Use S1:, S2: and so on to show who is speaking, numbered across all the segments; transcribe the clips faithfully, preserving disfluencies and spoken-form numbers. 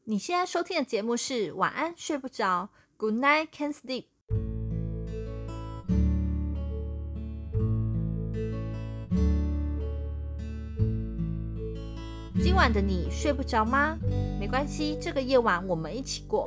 S1: 你现在收听的节目是晚安睡不着 Good night can't sleep。 今晚的你睡不着吗？没关系，这个夜晚我们一起过。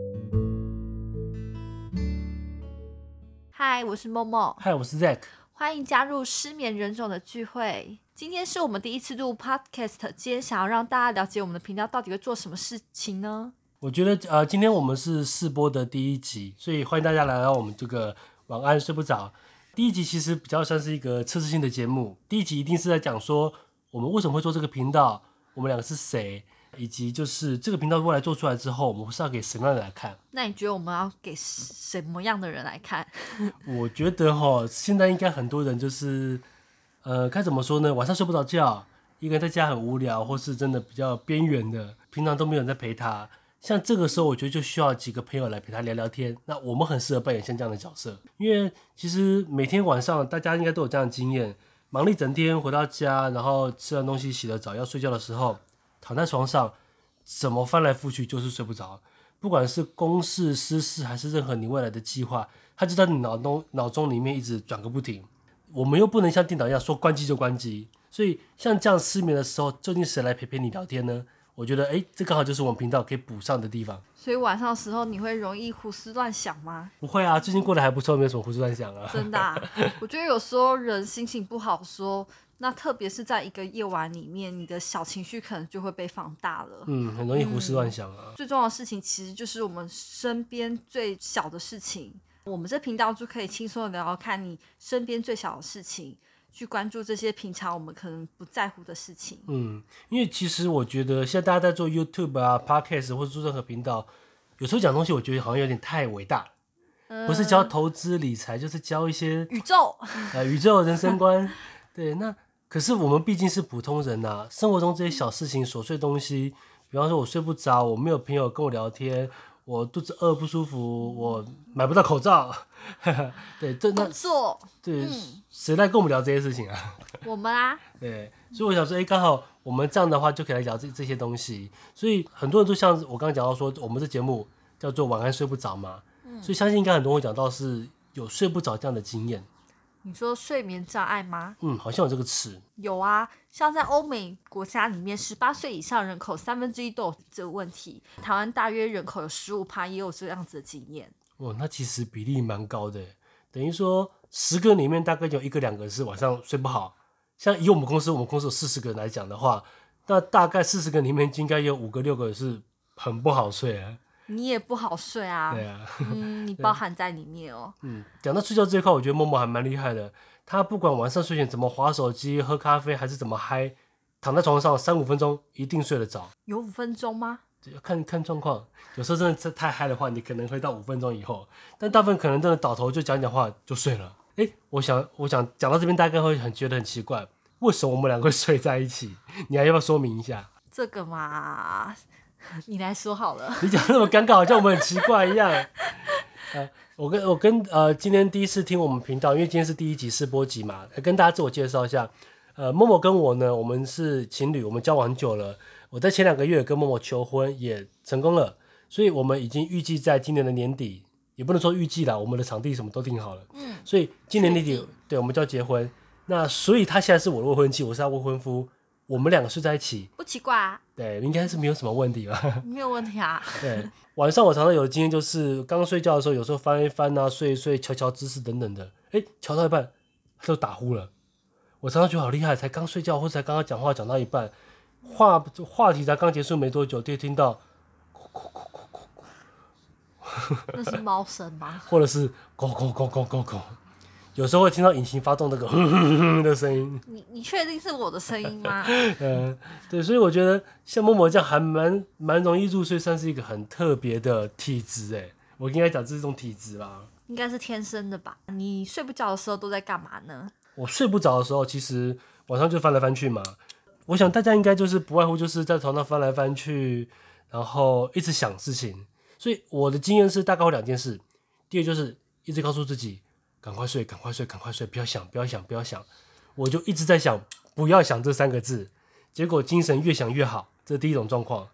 S1: 嗨，我是默默。
S2: 嗨，我是 Zack。
S1: 欢迎加入失眠人种的聚会。今天是我们第一次录 podcast， 今天想要让大家了解我们的频道到底会做什么事情呢？
S2: 我觉得呃，今天我们是试播的第一集，所以欢迎大家来到我们这个晚安睡不着。第一集其实比较像是一个测试性的节目，第一集一定是在讲说我们为什么会做这个频道，我们两个是谁，以及就是这个频道未来做出来之后，我们是要给什么样的人来看。
S1: 那你觉得我们要给什么样的人来看？
S2: 我觉得齁，现在应该很多人就是呃，该怎么说呢？晚上睡不着觉，一个人在家很无聊，或是真的比较边缘的，平常都没有人在陪他。像这个时候，我觉得就需要几个朋友来陪他聊聊天。那我们很适合扮演像这样的角色，因为其实每天晚上大家应该都有这样的经验，忙了一整天回到家，然后吃完东西洗了澡要睡觉的时候，躺在床上怎么翻来覆去就是睡不着。不管是公事私事还是任何你未来的计划，它就在你脑中脑中里面一直转个不停。我们又不能像电脑一样说关机就关机，所以像这样失眠的时候，究竟谁来陪陪你聊天呢？我觉得哎，这刚好就是我们频道可以补上的地方。
S1: 所以晚上的时候你会容易胡思乱想吗？
S2: 不会啊，最近过得还不错，没有什么胡思乱想啊。
S1: 真的啊？我觉得有时候人心情不好说，那特别是在一个夜晚里面，你的小情绪可能就会被放大了。
S2: 嗯，很容易胡思乱想啊、
S1: 嗯。最重要的事情其实就是我们身边最小的事情，我们这频道就可以轻松的聊聊看你身边最小的事情，去关注这些平常我们可能不在乎的事情。
S2: 嗯，因为其实我觉得现在大家在做 YouTube 啊 Podcast 或者做任何频道，有时候讲东西我觉得好像有点太伟大，嗯、不是教投资理财，就是教一些
S1: 宇宙
S2: 呃宇宙人生观。对，那可是我们毕竟是普通人啊，生活中这些小事情琐碎东西，比方说我睡不着，我没有朋友跟我聊天，我肚子饿不舒服，我买不到口罩，对，这那
S1: 工作
S2: 对，谁、嗯、来跟我们聊这些事情啊？
S1: 我们啊，
S2: 对，所以我想说，哎，刚好我们这样的话就可以来聊这这些东西。所以很多人都像我刚刚讲到说，我们这节目叫做晚安睡不着嘛、嗯，所以相信应该很多人会讲到是有睡不着这样的经验。
S1: 你说睡眠障碍吗？
S2: 嗯，好像有这个词。
S1: 有啊，像在欧美国家里面，十八岁以上人口三分之一都有这个问题。台湾大约人口有十五趴也有这样子的经验。
S2: 哇，那其实比例蛮高的，等于说十个里面大概有一个两个是晚上睡不好。像以我们公司，我们公司有四十个人来讲的话，那大概四十个里面应该有五个六个是很不好睡啊。
S1: 你也不好睡啊。
S2: 对啊。
S1: 嗯，你包含在里面哦。
S2: 嗯，讲到睡觉这一块，我觉得默默还蛮厉害的。他不管晚上睡前怎么滑手机、喝咖啡，还是怎么嗨，躺在床上三五分钟一定睡得着。
S1: 有五分钟吗？
S2: 看看状况，有时候真的太嗨的话，你可能会到五分钟以后，但大部分可能真的倒头就讲讲话就睡了。哎，我想我想讲到这边，大概会很觉得很奇怪，为什么我们两个会睡在一起？你还要不要说明一下？
S1: 这个嘛，你来说好了。
S2: 你讲那么尴尬，好像我们很奇怪一样。呃、我跟我跟呃，今天第一次听我们频道，因为今天是第一集试播集嘛，跟大家自我介绍一下。呃，默默跟我呢，我们是情侣，我们交往很久了。我在前两个月跟默默求婚，也成功了，所以我们已经预计在今年的年底，也不能说预计啦，我们的场地什么都定好了。嗯，所以今年年底，对，我们就要结婚。那所以他现在是我的未婚妻，我是他未婚夫，我们两个睡在一起，
S1: 不奇怪啊。对，
S2: 应该是没有什么问题吧？
S1: 没有问题啊。
S2: 对，晚上我常常有的经验就是，刚刚睡觉的时候，有时候翻一翻啊，睡一睡，瞧瞧姿势等等的，哎，瞧到一半，他就打呼了。我常常觉得好厉害，才刚睡觉或者才刚刚讲话讲到一半，话话题才刚结束没多久，就听到咕咕咕咕咕咕，
S1: 那是猫声吗？
S2: 或者是咕咕咕咕咕咕，有时候会听到引擎发动那个哼哼哼的声音。
S1: 你你确定是我的声音吗？
S2: 嗯，对，所以我觉得像默默这样还蛮蛮容易入睡，算是一个很特别的体质哎，我应该讲这是一种体质吧？
S1: 应该是天生的吧？你睡不着的时候都在干嘛呢？
S2: 我睡不着的时候，其实晚上就翻来翻去嘛。我想大家应该就是不外乎就是在床上翻来翻去，然后一直想事情。所以我的经验是大概有两件事。第一就是一直告诉自己赶快睡，赶快睡，赶快睡，不要想，不要想，不要想。我就一直在想不要想这三个字，结果精神越想越好，这是第一种状况。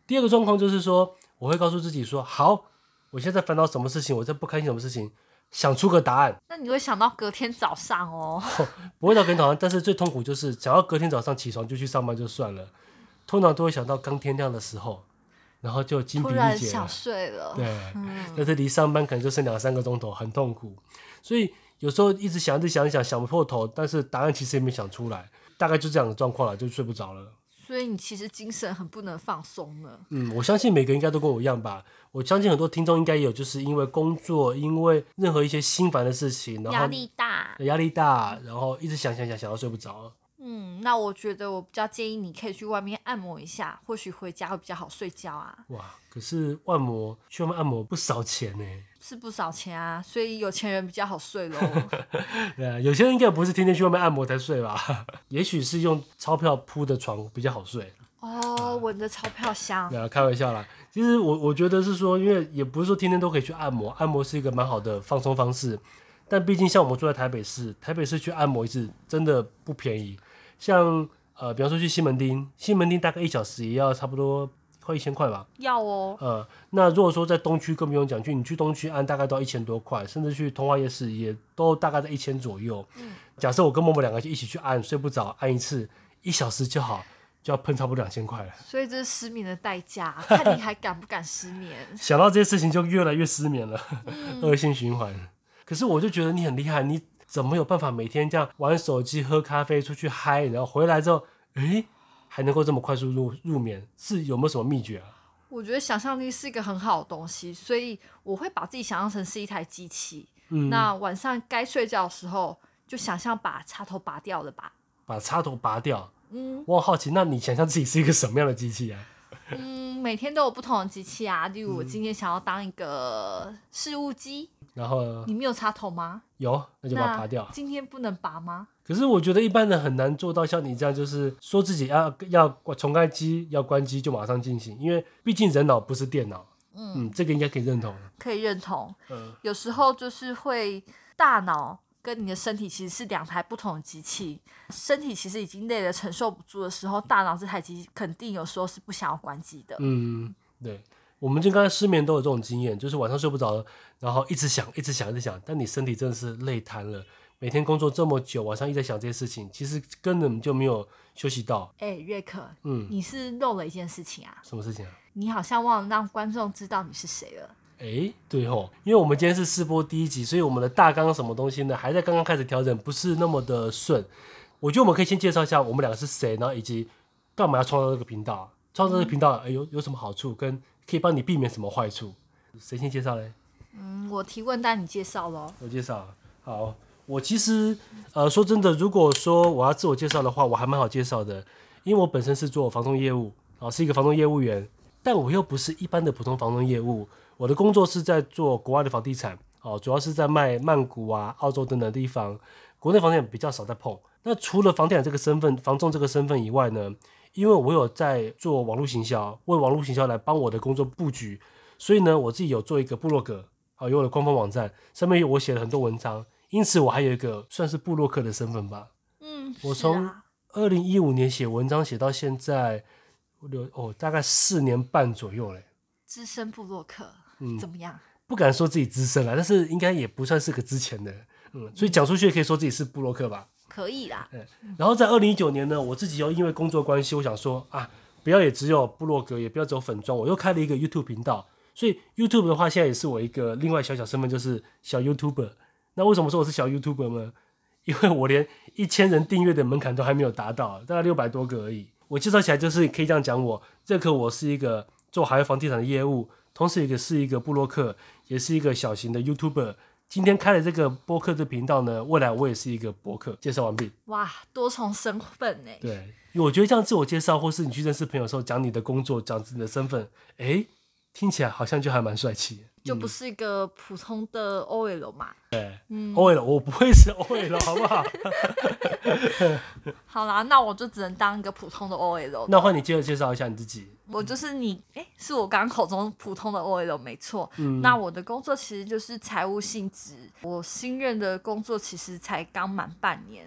S2: 第二个状况就是说，我会告诉自己说，好，我现在烦恼什么事情，我在不开心什么事情，想出个答案。
S1: 那你会想到隔天早上哦。
S2: 不会到隔天早上，但是最痛苦就是想要隔天早上起床就去上班就算了，通常都会想到刚天亮的时候，然后就精疲
S1: 突
S2: 力竭了，
S1: 然想睡了。
S2: 对，
S1: 嗯，
S2: 但是离上班可能就剩两三个钟头，很痛苦。所以有时候一直想一直想一想想不破头，但是答案其实也没想出来，大概就这样的状况了，就睡不着了。
S1: 所以你其实精神很不能放松呢。
S2: 嗯，我相信每个人应该都跟我一样吧。我相信很多听众应该也有，就是因为工作，因为任何一些心烦的事情，然后
S1: 压力大，
S2: 压力大，然后一直想想想想到睡不着。
S1: 嗯，那我觉得我比较建议你可以去外面按摩一下，或许回家会比较好睡觉啊。
S2: 哇，可是按摩去外面按摩不少钱呢。
S1: 是不少钱啊，所以有钱人比较好睡咯。
S2: 对啊，有些人应该不是天天去外面按摩才睡吧？也许是用钞票铺的床比较好睡。
S1: 哦，闻着钞票香。
S2: 对啊，开玩笑啦。其实我我觉得是说，因为也不是说天天都可以去按摩，按摩是一个蛮好的放松方式。但毕竟像我们住在台北市，台北市去按摩一次真的不便宜。像呃，比方说去西门町，西门町大概一小时也要差不多快一千块吧。
S1: 要哦。
S2: 呃，那如果说在东区更不用讲，去你去东区按大概都要一千多块，甚至去通化夜市也都大概在一千左右。嗯，假设我跟默默两个就一起去按，睡不着，按一次一小时就好。就要喷差不多两千块了，
S1: 所以这是失眠的代价，看你还敢不敢失眠。
S2: 想到这些事情就越来越失眠了，恶、嗯、性循环。可是我就觉得你很厉害，你怎么有办法每天这样玩手机、喝咖啡、出去嗨，然后回来之后，诶，还能够这么快速入入眠？是有没有什么秘诀啊？
S1: 我觉得想象力是一个很好的东西，所以我会把自己想象成是一台机器。嗯，那晚上该睡觉的时候，就想象把插头拔掉了吧。
S2: 把插头拔掉。
S1: 嗯，
S2: 我好奇，那你想象自己是一个什么样的机器啊？
S1: 嗯，每天都有不同的机器啊。例如，我今天想要当一个事务机，
S2: 然后
S1: 你没有插头吗？
S2: 有，那就把它拔掉。
S1: 今天不能拔吗？
S2: 可是我觉得一般人很难做到像你这样，就是说自己要要重开机、要关机就马上进行，因为毕竟人脑不是电脑。嗯, 嗯，这个应该可以认同。
S1: 可以认同。嗯，有时候就是会大脑跟你的身体其实是两台不同的机器，身体其实已经累了承受不住的时候，大脑这台机器肯定有时候是不想要关机的。
S2: 嗯，对，我们就刚才失眠都有这种经验，就是晚上睡不着，然后一直想一直想一直想，但你身体真的是累瘫了，每天工作这么久，晚上一直在想这些事情，其实根本就没有休息到。
S1: 哎、欸，瑞克，
S2: 嗯，
S1: 你是漏了一件事情啊。
S2: 什么事情啊？
S1: 你好像忘了让观众知道你是谁了。
S2: 哎，对吼，因为我们今天是试播第一集，所以我们的大纲什么东西呢，还在刚刚开始调整，不是那么的顺。我觉得我们可以先介绍一下我们两个是谁，然后以及干嘛要创造这个频道，创造这个频道、嗯、有有什么好处，跟可以帮你避免什么坏处。谁先介绍嘞？
S1: 嗯，我提问，但你介绍咯。
S2: 我介绍。好，我其实呃说真的，如果说我要自我介绍的话，我还蛮好介绍的，因为我本身是做房仲业务，啊，是一个房仲业务员，但我又不是一般的普通房仲业务。我的工作是在做国外的房地产，哦，主要是在卖曼谷啊、澳洲等等的地方，国内房地产比较少在碰。那除了房地产这个身份、房仲这个身份以外呢，因为我有在做网络行销，为网络行销来帮我的工作布局，所以呢，我自己有做一个部落格，哦，有我的官方网站，上面我写了很多文章，因此我还有一个算是部落客的身份吧。
S1: 嗯，
S2: 我从二零一五年写文章写到现在，哦，大概四年半左右嘞。
S1: 资深部落客。嗯，怎么样？
S2: 不敢说自己资深啦，但是应该也不算是个之前的，嗯，所以讲出去也可以说自己是部落客吧。
S1: 可以啦。
S2: 嗯，然后在二零一九年呢，我自己又因为工作关系，我想说啊，不要也只有部落格，也不要只有粉专，我又开了一个 YouTube 频道。所以 YouTube 的话，现在也是我一个另外小小身份，就是小 YouTuber。那为什么说我是小 YouTuber 呢？因为我连一千人订阅的门槛都还没有达到，大概六百多个而已。我介绍起来就是可以这样讲我，这课我是一个做海外房地产的业务。同时也是一个部落客，也是一个小型的 YouTuber。今天开了这个播客的频道呢，未来我也是一个播客。介绍完毕。
S1: 哇，多重身份呢。
S2: 对，因为我觉得这样自我介绍，或是你去认识朋友的时候，讲你的工作，讲你的身份，哎，听起来好像就还蛮帅气的。
S1: 就不是一个普通的 O L 嘛。
S2: 对，嗯 ，O L 我不会是 O L 好不好？
S1: 好啦，那我就只能当一个普通的 O L。
S2: 那换你接着介绍一下你自己。
S1: 我就是你，哎，是我刚刚口中普通的 O L 没错。嗯，那我的工作其实就是财务性质。我新任的工作其实才刚满半年，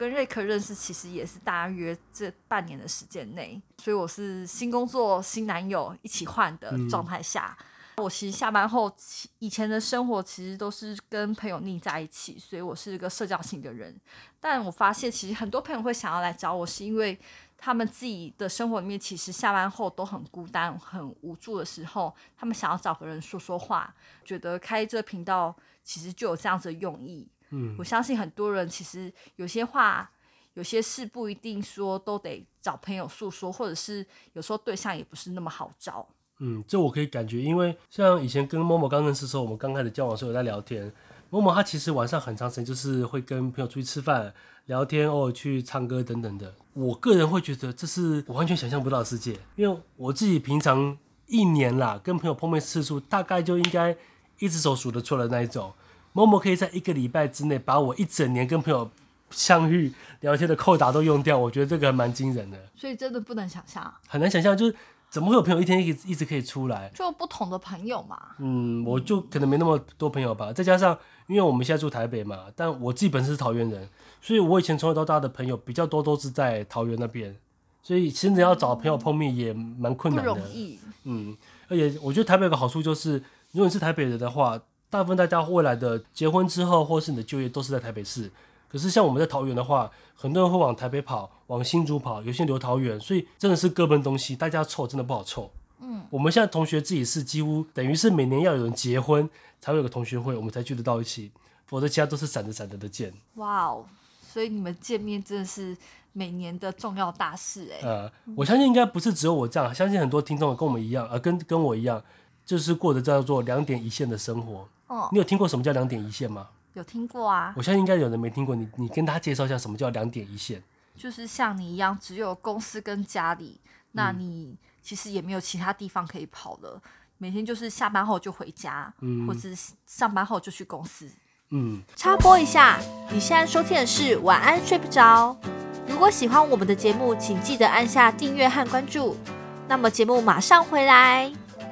S1: 跟瑞克认识其实也是大约这半年的时间内，所以我是新工作新男友一起换的状态下、嗯、我其实下班后以前的生活其实都是跟朋友腻在一起，所以我是一个社交型的人。但我发现其实很多朋友会想要来找我，是因为他们自己的生活里面其实下班后都很孤单很无助的时候，他们想要找个人说说话，觉得开这个频道其实就有这样子的用意。嗯，我相信很多人其实有些话有些事不一定说都得找朋友诉说，或者是有时候对象也不是那么好找。
S2: 嗯，这我可以感觉，因为像以前跟某某刚认识的时候，我们刚开始交往的时候有在聊天，某某他其实晚上很长时间就是会跟朋友出去吃饭聊天，偶尔去唱歌等等的。我个人会觉得这是我完全想象不到的世界，因为我自己平常一年啦跟朋友碰面次数大概就应该一只手数得出来的那一种，某某可以在一个礼拜之内把我一整年跟朋友相遇聊天的扣打都用掉，我觉得这个还蛮惊人的。
S1: 所以真的不能想象，
S2: 很难想象，就是怎么会有朋友一天一直一直可以出来？
S1: 就不同的朋友嘛。
S2: 嗯，我就可能没那么多朋友吧，再加上因为我们现在住台北嘛，但我自己本身是桃园人，所以我以前从小到大的朋友比较多都是在桃园那边，所以其实要找朋友碰面也蛮困难的，
S1: 不容易。
S2: 嗯，而且我觉得台北有个好处就是，如果你是台北人的话，大部分大家未来的结婚之后或是你的就业都是在台北市。可是像我们在桃园的话，很多人会往台北跑，往新竹跑，有些人留桃园，所以真的是各奔东西，大家凑真的不好凑。嗯，我们现在同学自己是几乎等于是每年要有人结婚才会有个同学会，我们才聚得到一起，否则其他都是闪着闪着的见。
S1: 哇哦，所以你们见面真的是每年的重要大事哎、欸。
S2: 呃，我相信应该不是只有我这样，相信很多听众跟我们一样，呃，跟跟我一样，就是过着叫做两点一线的生活。哦，你有听过什么叫两点一线吗？
S1: 有听过啊，
S2: 我相信应该有人没听过，你你跟他介绍一下什么叫两点一线。
S1: 就是像你一样，只有公司跟家里，那你其实也没有其他地方可以跑了，每天就是下班后就回家，嗯、或者是上班后就去公司。嗯，插播一下，你现在收听的是晚安睡不着。如果喜欢我们的节目，请记得按下订阅和关注。那么节目马上回来。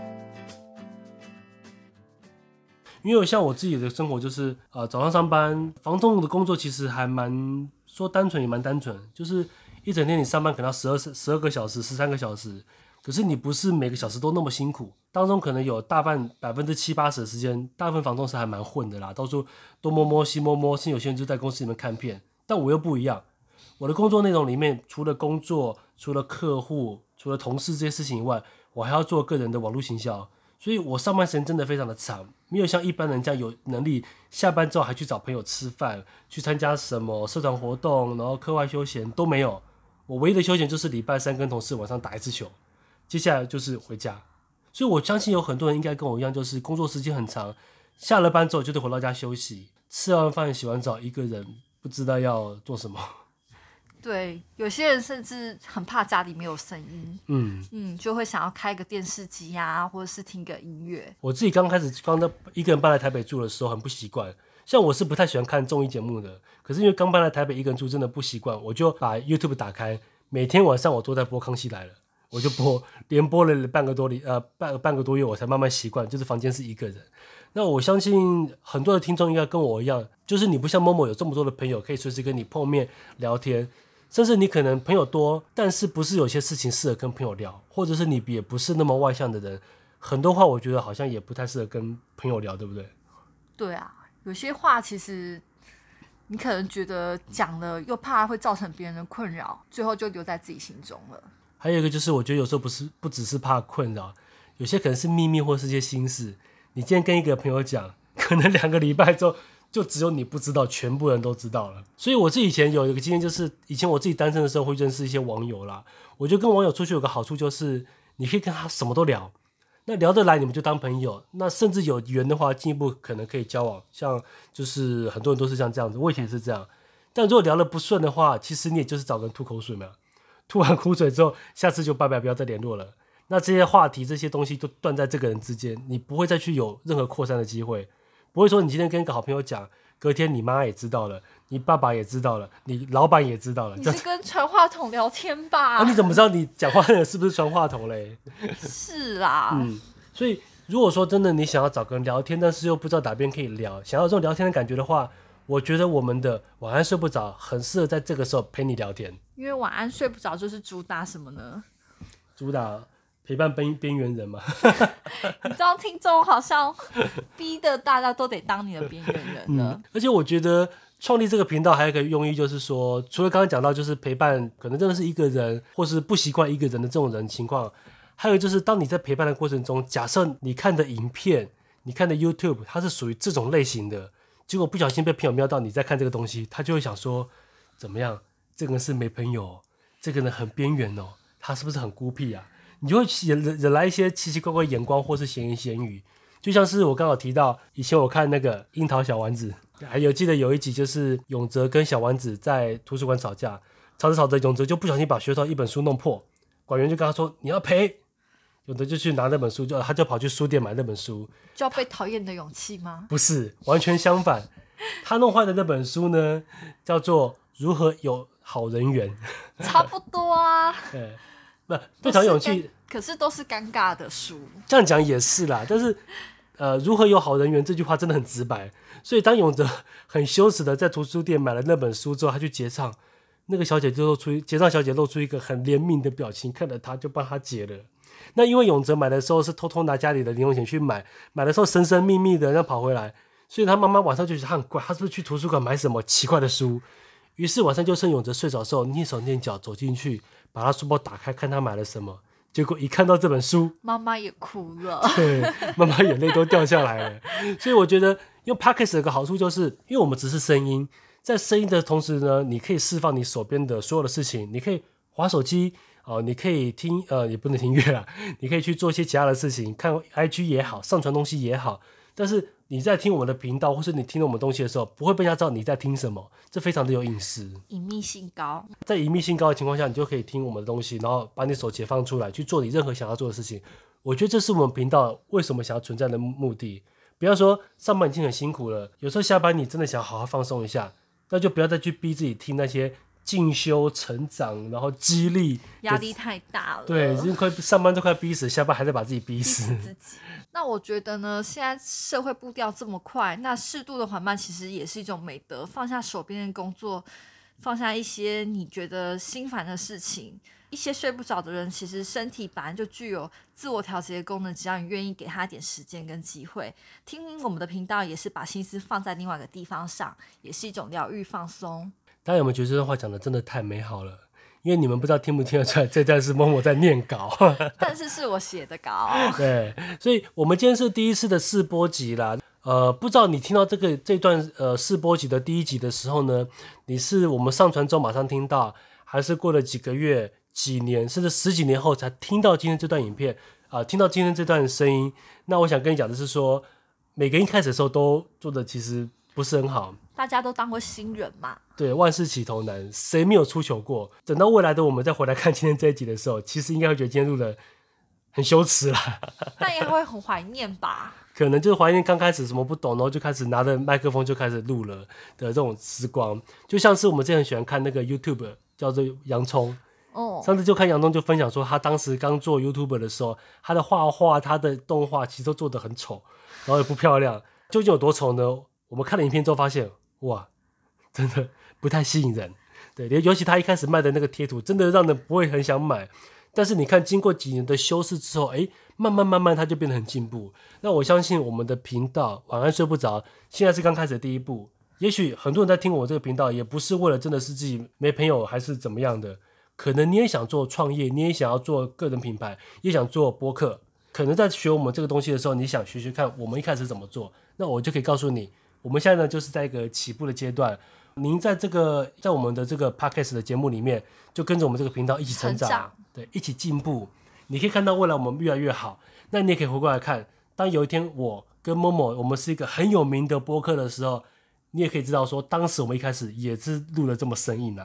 S2: 因为像我自己的生活就是，呃，早上上班，房仲的工作其实还蛮说单纯也蛮单纯，就是一整天你上班可能要十二十二个小时、十三个小时，可是你不是每个小时都那么辛苦，当中可能有大半百分之七八十的时间，大部分房仲是还蛮混的啦，到处东摸摸西摸摸，甚至有些人就在公司里面看片，但我又不一样，我的工作内容里面除了工作、除了客户、除了同事这些事情以外，我还要做个人的网络行销。所以我上班时间真的非常的长，没有像一般人这样有能力下班之后还去找朋友吃饭，去参加什么社团活动，然后课外休闲都没有。我唯一的休闲就是礼拜三跟同事晚上打一次球，接下来就是回家。所以我相信有很多人应该跟我一样，就是工作时间很长，下了班之后就得回到家休息，吃完饭洗完澡，一个人不知道要做什么。
S1: 对，有些人甚至很怕家里没有声音，嗯嗯，就会想要开个电视机啊，或者是听个音乐。
S2: 我自己刚开始刚一个人搬来台北住的时候很不习惯，像我是不太喜欢看综艺节目的，可是因为刚搬来台北一个人住真的不习惯，我就把 YouTube 打开，每天晚上我都在播《康熙来了》，我就播，连播了半个多里呃半半个多月，我才慢慢习惯，就是房间是一个人。那我相信很多的听众应该跟我一样，就是你不像某某有这么多的朋友可以随时跟你碰面聊天。甚至你可能朋友多，但是不是有些事情适合跟朋友聊，或者是你也不是那么外向的人，很多话我觉得好像也不太适合跟朋友聊，对不对？
S1: 对啊，有些话其实你可能觉得讲了又怕会造成别人的困扰，最后就留在自己心中了。
S2: 还有一个就是我觉得有时候不是不只是怕困扰，有些可能是秘密或是一些心事，你今天跟一个朋友讲，可能两个礼拜之后就只有你不知道，全部人都知道了。所以我自己以前有一个经验，就是以前我自己单身的时候会认识一些网友啦。我觉得跟网友出去有个好处就是，你可以跟他什么都聊，那聊得来你们就当朋友，那甚至有缘的话进一步可能可以交往。像就是很多人都是像这样子，我以前也是这样。但如果聊得不顺的话，其实你也就是找个人吐口水嘛，吐完口水之后，下次就拜拜，不要再联络了。那这些话题这些东西都断在这个人之间，你不会再去有任何扩散的机会。不会说你今天跟一个好朋友讲，隔天你妈也知道了，你爸爸也知道了，你老板也知道了。
S1: 你是跟传话筒聊天吧？
S2: 啊，你怎么知道你讲话的人是不是传话筒嘞？
S1: 是啦，
S2: 嗯，所以如果说真的你想要找个人聊天，但是又不知道哪边可以聊，想要这种聊天的感觉的话， 我觉得我们的晚安睡不着很适合在这个时候陪你聊天。
S1: 因为晚安睡不着就是主打什么呢？
S2: 主打陪伴边边缘人嘛。
S1: 你知道听众好像逼的大家都得当你的边缘人了、
S2: 嗯。而且我觉得创立这个频道还有一个用意，就是说除了刚刚讲到就是陪伴可能真的是一个人或是不习惯一个人的这种人情况，还有就是当你在陪伴的过程中，假设你看的影片你看的 YouTube 它是属于这种类型的，结果不小心被朋友瞄到你在看这个东西，他就会想说怎么样，这个人是没朋友，这个人很边缘哦，他是不是很孤僻啊？你就会惹惹来一些奇奇怪怪的眼光或是闲言闲语。就像是我刚好提到以前我看那个樱桃小丸子，还有记得有一集就是永泽跟小丸子在图书馆吵架，吵着吵着永泽就不小心把学校一本书弄破，馆员就跟他说你要赔，永泽就去拿那本书，就他就跑去书店买那本书。
S1: 就要被讨厌的勇气吗？
S2: 不是，完全相反。他弄坏的那本书呢叫做如何有好人缘。
S1: 差不多啊。
S2: 对，不被讨厌勇气
S1: 可是都是尴尬的书。
S2: 这样讲也是啦，但是呃，如何有好人缘这句话真的很直白。所以当永泽很羞耻的在图书店买了那本书之后，他去结账，那个小姐就露出结账小姐露出一个很怜悯的表情，看着他就帮他结了。那因为永泽买的时候是偷偷拿家里的零用钱去买，买的时候神神秘秘的要跑回来，所以他妈妈晚上就觉得他很怪，他是不是去图书馆买什么奇怪的书？于是晚上就趁永泽睡着的时候，蹑手蹑脚走进去，把他书包打开，看他买了什么。结果一看到这本书，
S1: 妈妈也哭了。
S2: 对，妈妈眼泪都掉下来了。所以我觉得用 Podcast 有个好处就是，因为我们只是声音，在声音的同时呢，你可以释放你手边的所有的事情，你可以滑手机。哦，你可以听呃，也不能听乐啦，你可以去做一些其他的事情，看 I G 也好，上传东西也好。但是你在听我们的频道，或是你听我们东西的时候，不会被人家知道你在听什么，这非常的有隐私，
S1: 隐秘性高。
S2: 在隐秘性高的情况下，你就可以听我们的东西，然后把你手解放出来，去做你任何想要做的事情。我觉得这是我们频道为什么想要存在的目的。比方说，上班已经很辛苦了，有时候下班你真的想好好放松一下，那就不要再去逼自己听那些进修、成长，然后激励，
S1: 压力太大了。
S2: 对，已经快上班都快逼死，下班还在把自己逼死。
S1: 逼死自己。那我觉得呢，现在社会步调这么快，那适度的缓慢其实也是一种美德。放下手边的工作，放下一些你觉得心烦的事情。一些睡不着的人，其实身体本来就具有自我调节的功能，只要你愿意给他一点时间跟机会。听我们的频道也是把心思放在另外一个地方上，也是一种疗愈放松。
S2: 大家有没有觉得这段话讲的真的太美好了？因为你们不知道听不听得出来，这段是默默在念稿，
S1: 但是是我写的稿。
S2: 对，所以我们今天是第一次的试播集啦。呃，不知道你听到这个这段呃试播集的第一集的时候呢，你是我们上传之后马上听到，还是过了几个月、几年，甚至十几年后才听到今天这段影片啊、呃，听到今天这段声音？那我想跟你讲的是说，每个人一开始的时候都做的其实不是很好。
S1: 大家都当过新人嘛，
S2: 对，万事起头难，谁没有出糗过？等到未来的我们再回来看今天这一集的时候，其实应该会觉得今天录的很羞耻啦，
S1: 但也会很怀念吧。
S2: 可能就是怀念刚开始什么不懂，然后就开始拿着麦克风就开始录了的这种时光，就像是我们之前很喜欢看那个 YouTube 叫做洋葱。
S1: 哦，
S2: 上次就看洋葱就分享说，他当时刚做 YouTuber 的时候，他的画画、他的动画其实都做得很丑，然后也不漂亮。究竟有多丑呢？我们看了影片之后发现，哇，真的不太吸引人。对，尤其他一开始卖的那个贴图，真的让人不会很想买。但是你看，经过几年的修饰之后，哎，慢慢慢慢它就变得很进步。那我相信我们的频道晚安睡不着，现在是刚开始的第一步。也许很多人在听我这个频道，也不是为了真的是自己没朋友还是怎么样的，可能你也想做创业，你也想要做个人品牌，也想做播客。可能在学我们这个东西的时候，你想学学看我们一开始怎么做，那我就可以告诉你，我们现在呢就是在一个起步的阶段。您在这个在我们的这个 podcast 的节目里面，就跟着我们这个频道一起成长，
S1: 成长
S2: 对，一起进步。你可以看到未来我们越来越好。那你也可以回过来看，当有一天我跟 Momo 我们是一个很有名的播客的时候，你也可以知道说，当时我们一开始也是录了这么生硬啊。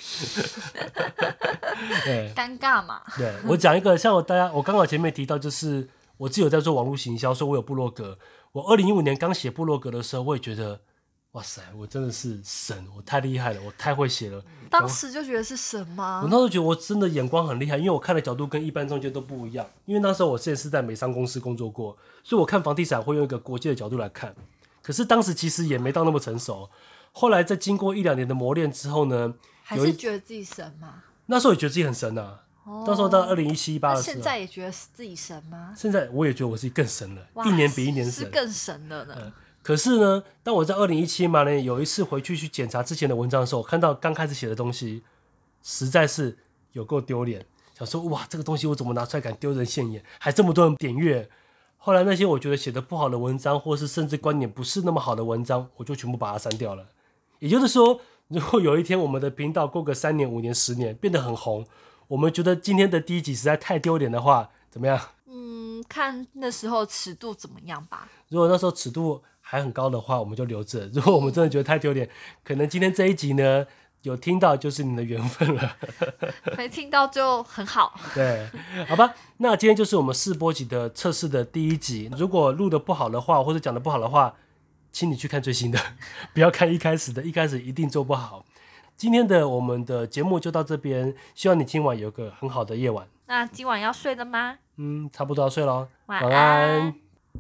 S2: 对，
S1: 尴尬嘛。
S2: 对，我讲一个，像我大家，我刚好前面提到，就是我自己有在做网络行销，所以我有部落格。我二零一五年刚写部落格的时候，我也觉得，哇塞，我真的是神，我太厉害了，我太会写了。
S1: 当时就觉得是神吗？
S2: 我那时候觉得我真的眼光很厉害，因为我看的角度跟一般中介都不一样。因为那时候我之前是在美商公司工作过，所以我看房地产会用一个国际的角度来看。可是当时其实也没到那么成熟。 后来在经过一两年的磨练之后呢，
S1: 还是觉得自己神吗？
S2: 那时候也觉得自己很神啊。哦、到时候到二零一七一八的时候，
S1: 现在也觉得自己神吗？
S2: 现在我也觉得我自己更神了，一年比一年神，
S1: 是更神了呢。嗯、
S2: 可是呢，当我在二零一七年有一次回去去检查之前的文章的时候，我看到刚开始写的东西，实在是有够丢脸。想说哇，这个东西我怎么拿出来敢丢人现眼，还这么多人点阅。后来那些我觉得写的不好的文章，或是甚至观点不是那么好的文章，我就全部把它删掉了。也就是说，如果有一天我们的频道过个三年、五年、十年变得很红，我们觉得今天的第一集实在太丢脸的话，怎么样？
S1: 嗯，看那时候尺度怎么样吧。
S2: 如果那时候尺度还很高的话，我们就留着；如果我们真的觉得太丢脸，可能今天这一集呢，有听到就是你的缘分了，
S1: 没听到就很好。
S2: 对，好吧，那今天就是我们试播集的测试的第一集。如果录的不好的话，或者讲的不好的话，请你去看最新的，不要看一开始的，一开始一定做不好。今天的我们的节目就到这边，希望你今晚有个很好的夜晚。
S1: 那今晚要睡了吗？
S2: 嗯，差不多要睡咯。
S1: 晚安。
S2: 晚安。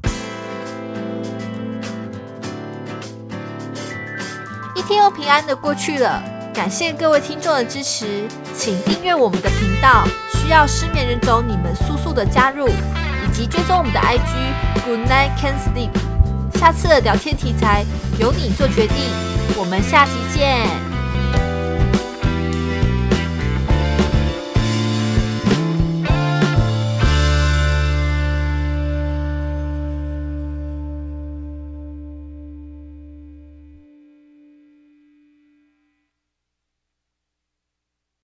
S1: 一天又平安的过去了，感谢各位听众的支持，请订阅我们的频道，需要失眠人种你们速速的加入，以及追踪我们的 I G Good Night Can Sleep。下次的聊天题材由你做决定，我们下期见。